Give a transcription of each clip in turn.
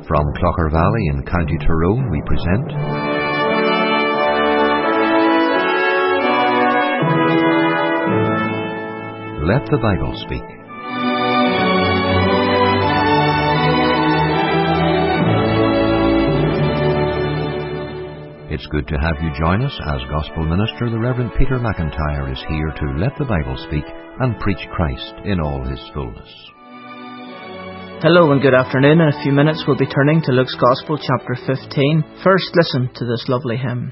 From Clocher Valley in County Tyrone we present Let the Bible Speak. It's good to have you join us as Gospel Minister the Reverend Peter McIntyre is here to let the Bible speak and preach Christ in all His fullness. Hello and good afternoon. In a few minutes we'll be turning to Luke's Gospel, chapter 15. First, listen to this lovely hymn.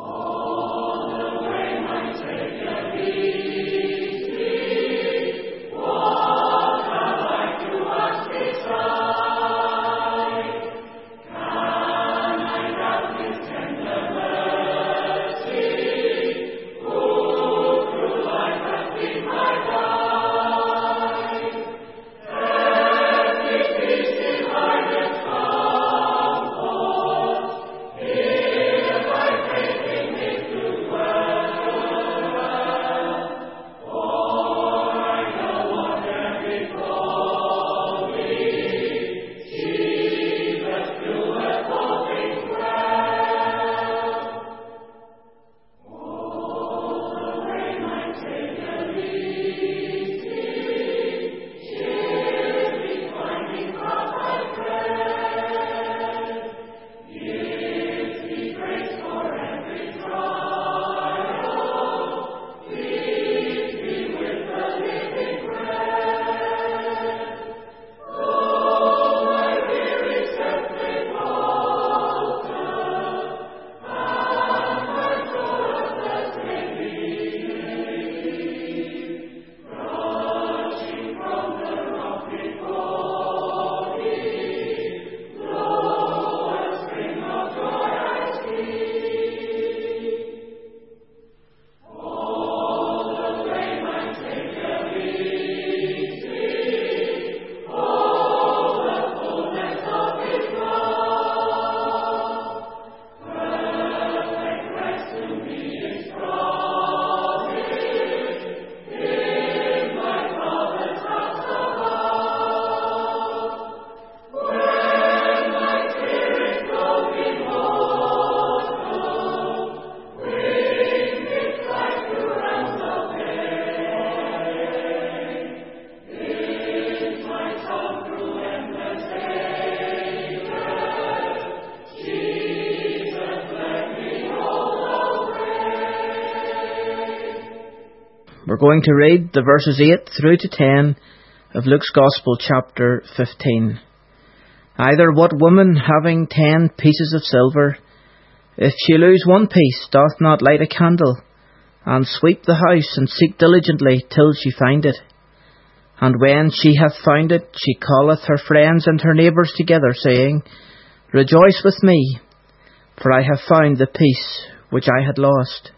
We're going to read the verses 8 through to 10 of Luke's Gospel, chapter 15. Either what woman, having 10 pieces of silver, if she lose one piece, doth not light a candle, and sweep the house, and seek diligently till she find it? And when she hath found it, she calleth her friends and her neighbours together, saying, Rejoice with me, for I have found the piece which I had lost.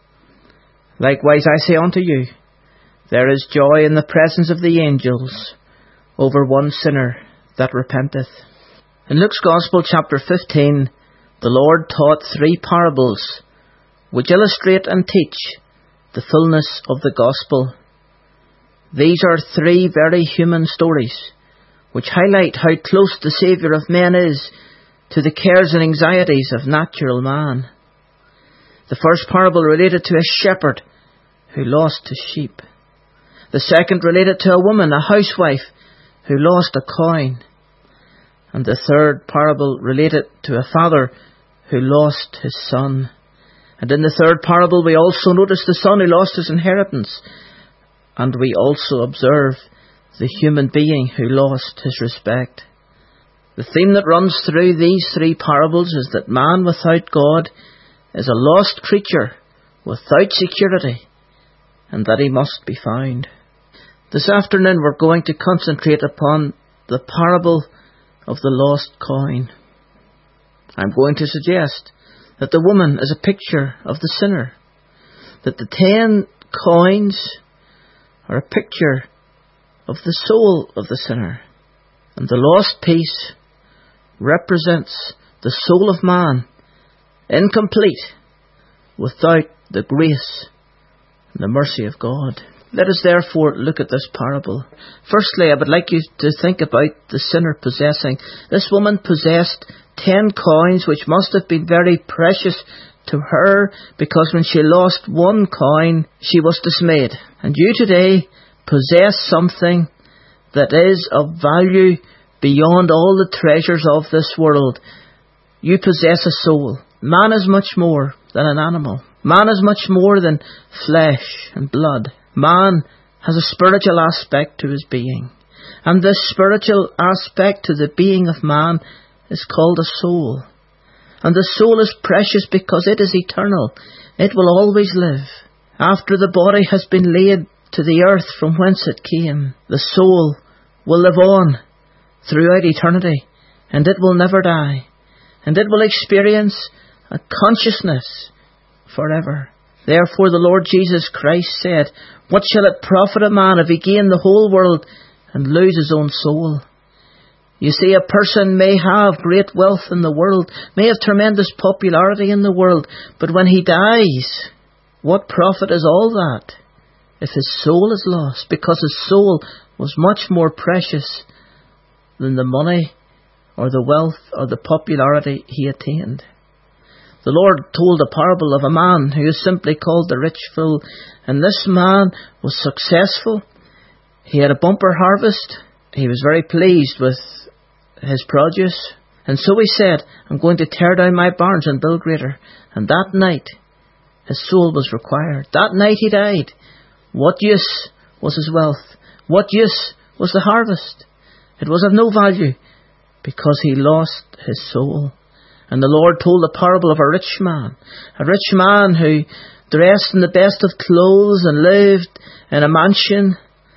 Likewise I say unto you, there is joy in the presence of the angels over one sinner that repenteth. In Luke's Gospel, chapter 15, the Lord taught 3 parables which illustrate and teach the fullness of the Gospel. These are 3 very human stories which highlight how close the Saviour of men is to the cares and anxieties of natural man. The first parable related to a shepherd who lost his sheep. The second related to a woman, a housewife, who lost a coin. And the third parable related to a father who lost his son. And in the third parable we also notice the son who lost his inheritance. And we also observe the human being who lost his respect. The theme that runs through these 3 parables is that man without God is a lost creature without security, and that he must be found. This afternoon we're going to concentrate upon the parable of the lost coin. I'm going to suggest that the woman is a picture of the sinner, that the 10 coins are a picture of the soul of the sinner, and the lost piece represents the soul of man, incomplete, without the grace and the mercy of God. Let us therefore look at this parable. Firstly, I would like you to think about the sinner possessing. This woman possessed 10 coins, which must have been very precious to her, because when she lost 1 coin, she was dismayed. And you today possess something that is of value beyond all the treasures of this world. You possess a soul. Man is much more than an animal. Man is much more than flesh and blood. Man has a spiritual aspect to his being. And this spiritual aspect to the being of man is called a soul. And the soul is precious because it is eternal. It will always live. After the body has been laid to the earth from whence it came, the soul will live on throughout eternity, and it will never die. And it will experience a consciousness forever. Therefore the Lord Jesus Christ said, "What shall it profit a man if he gain the whole world and lose his own soul?" You see, a person may have great wealth in the world, may have tremendous popularity in the world, but when he dies, what profit is all that if his soul is lost? Because his soul was much more precious than the money or the wealth or the popularity he attained. The Lord told a parable of a man who is simply called the rich fool, and this man was successful. He had a bumper harvest. He was very pleased with his produce, and so he said, "I'm going to tear down my barns and build greater." And that night his soul was required. That night he died. What use was his wealth? What use was the harvest? It was of no value, because he lost his soul. And the Lord told the parable of a rich man who dressed in the best of clothes and lived in a mansion.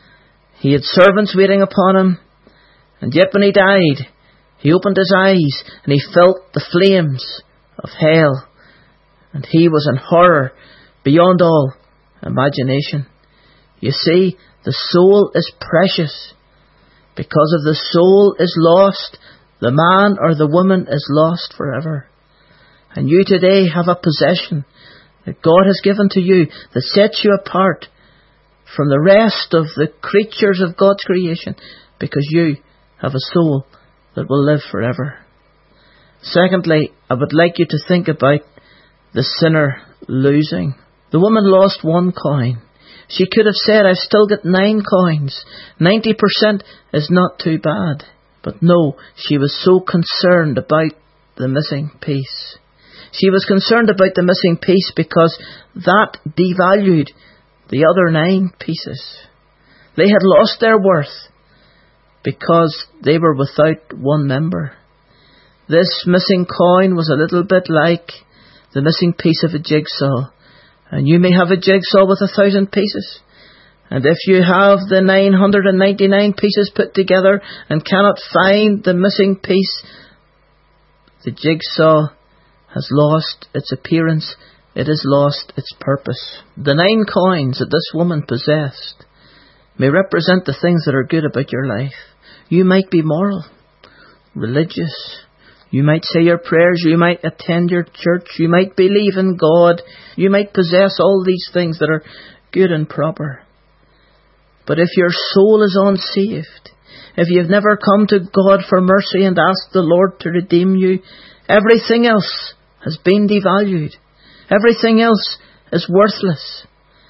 He had servants waiting upon him, and yet when he died, he opened his eyes and he felt the flames of hell, and he was in horror beyond all imagination. You see, the soul is precious. Because if the soul is lost, the man or the woman is lost forever. And you today have a possession that God has given to you that sets you apart from the rest of the creatures of God's creation, because you have a soul that will live forever. Secondly, I would like you to think about the sinner losing. The woman lost 1 coin. She could have said, "I've still got 9 coins. 90% is not too bad." But no, she was so concerned about the missing piece. She was concerned about the missing piece because that devalued the other 9 pieces. They had lost their worth because they were without 1 member. This missing coin was a little bit like the missing piece of a jigsaw. And you may have a jigsaw with 1,000 pieces. And if you have the 999 pieces put together and cannot find the missing piece, the jigsaw has lost its appearance. It has lost its purpose. The 9 coins that this woman possessed may represent the things that are good about your life. You might be moral, religious. You might say your prayers. You might attend your church. You might believe in God. You might possess all these things that are good and proper. But if your soul is unsaved, if you've never come to God for mercy and asked the Lord to redeem you, everything else has been devalued. Everything else is worthless.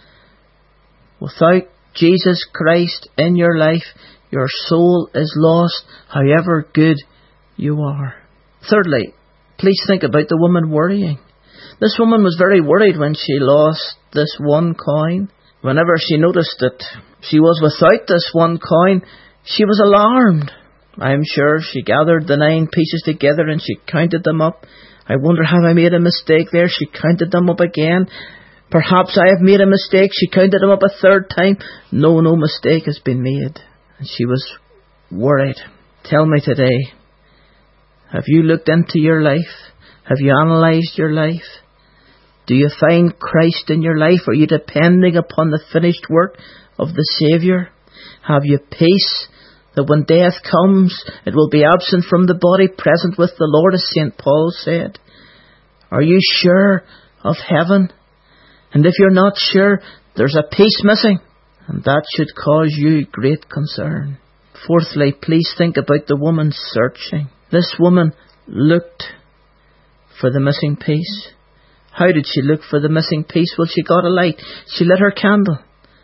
Without Jesus Christ in your life, your soul is lost, however good you are. Thirdly, please think about the woman worrying. This woman was very worried when she lost this 1 coin. Whenever she noticed that she was without this 1 coin, she was alarmed. I am sure she gathered the 9 pieces together and she counted them up. I wonder, have I made a mistake there? She counted them up again. Perhaps I have made a mistake. She counted them up a 3rd time. No mistake has been made. And she was worried. Tell me today, have you looked into your life? Have you analysed your life? Do you find Christ in your life? Are you depending upon the finished work of the Saviour? Have you peace that when death comes, it will be absent from the body, present with the Lord, as St. Paul said? Are you sure of heaven? And if you're not sure, there's a piece missing. And that should cause you great concern. Fourthly, please think about the woman searching. This woman looked for the missing piece. How did she look for the missing piece? Well, she got a light. She lit her candle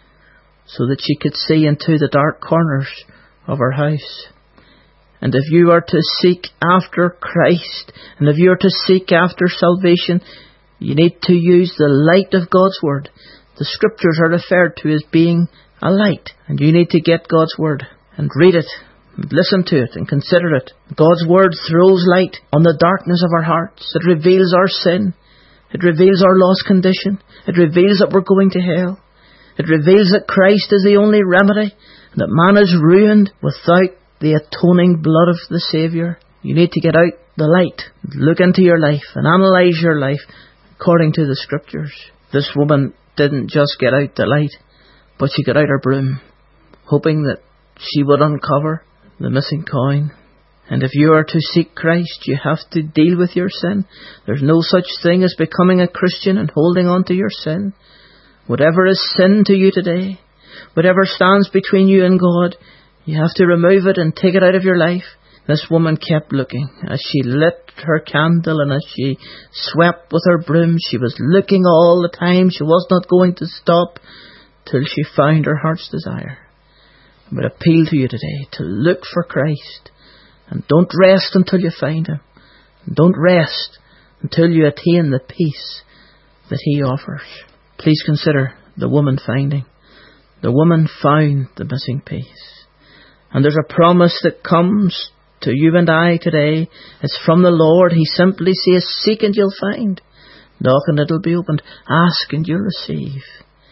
so that she could see into the dark corners of her house. And if you are to seek after Christ, and if you are to seek after salvation, you need to use the light of God's Word. The Scriptures are referred to as being a light, and you need to get God's Word and read it, and listen to it, and consider it. God's Word throws light on the darkness of our hearts. It reveals our sin. It reveals our lost condition. It reveals that we're going to hell. It reveals that Christ is the only remedy, and that man is ruined without the atoning blood of the Saviour. You need to get out the light, look into your life, and analyse your life according to the Scriptures. This woman didn't just get out the light, but she got out her broom, hoping that she would uncover the missing coin. And if you are to seek Christ, you have to deal with your sin. There's no such thing as becoming a Christian and holding on to your sin. Whatever is sin to you today, whatever stands between you and God, you have to remove it and take it out of your life. This woman kept looking. As she lit her candle and as she swept with her broom, she was looking all the time. She was not going to stop till she found her heart's desire. I would appeal to you today to look for Christ. And don't rest until you find Him. And don't rest until you attain the peace that He offers. Please consider the woman finding. The woman found the missing piece. And there's a promise that comes to you and I today. It's from the Lord. He simply says, seek and you'll find. Knock and it'll be opened. Ask and you'll receive.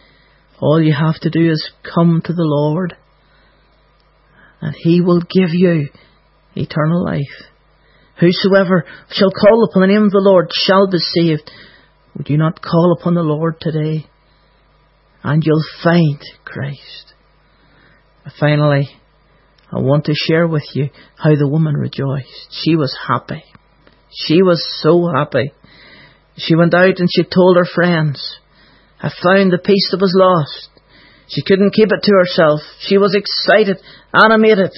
All you have to do is come to the Lord, and He will give you eternal life. Whosoever shall call upon the name of the Lord shall be saved. Would you not call upon the Lord today? And you'll find Christ. Finally, I want to share with you how the woman rejoiced. She was happy. She was so happy. She went out and she told her friends, I found the piece that was lost. She couldn't keep it to herself. She was excited, animated.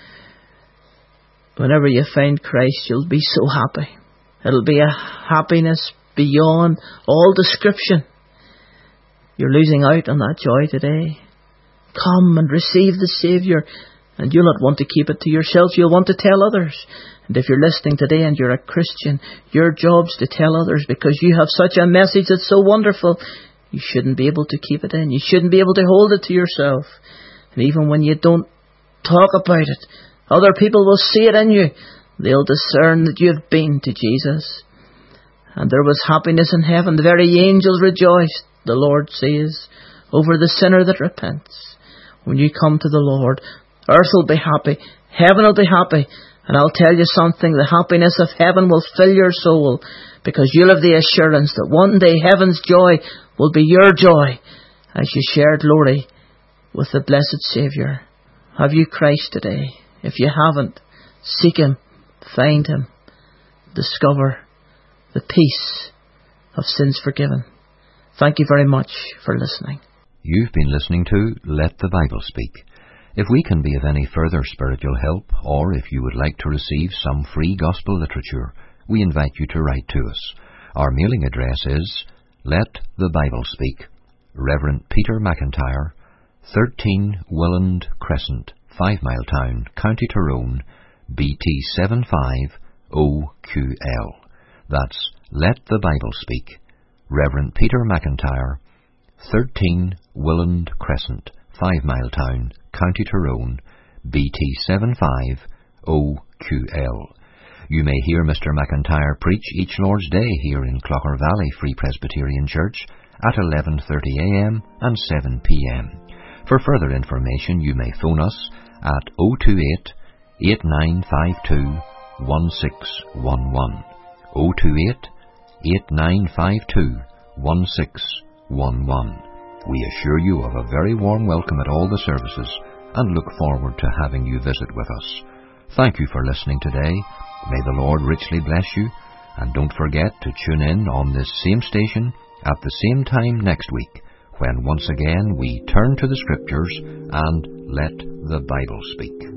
Whenever you find Christ, you'll be so happy. It'll be a happiness beyond all description. You're losing out on that joy today. Come and receive the Saviour, and you'll not want to keep it to yourself. You'll want to tell others. And if you're listening today and you're a Christian, your job's to tell others, because you have such a message that's so wonderful. You shouldn't be able to keep it in. You shouldn't be able to hold it to yourself. And even when you don't talk about it, other people will see it in you. They'll discern that you have been to Jesus. And there was happiness in heaven. The very angels rejoiced, the Lord says, over the sinner that repents. When you come to the Lord, earth will be happy, heaven will be happy. And I'll tell you something, the happiness of heaven will fill your soul, because you'll have the assurance that one day heaven's joy will be your joy as you share glory with the blessed Saviour. Have you Christ today? If you haven't, seek Him, find Him, discover the peace of sins forgiven. Thank you very much for listening. You've been listening to Let the Bible Speak. If we can be of any further spiritual help, or if you would like to receive some free gospel literature, we invite you to write to us. Our mailing address is Let the Bible Speak, Reverend Peter McIntyre, 13 Willand Crescent, 5 Mile Town, County Tyrone, BT 750QL. That's Let the Bible Speak, Reverend Peter McIntyre, 13 Willand Crescent, 5 Mile Town, County Tyrone, BT 750QL. You may hear Mr. McIntyre preach each Lord's Day here in Clocher Valley Free Presbyterian Church at 11:30 a.m. and 7 p.m. For further information, you may phone us at 028 8952 1611. 028 8952 1611. We assure you of a very warm welcome at all the services and look forward to having you visit with us. Thank you for listening today. May the Lord richly bless you, and don't forget to tune in on this same station at the same time next week when once again we turn to the Scriptures and let the Bible speak.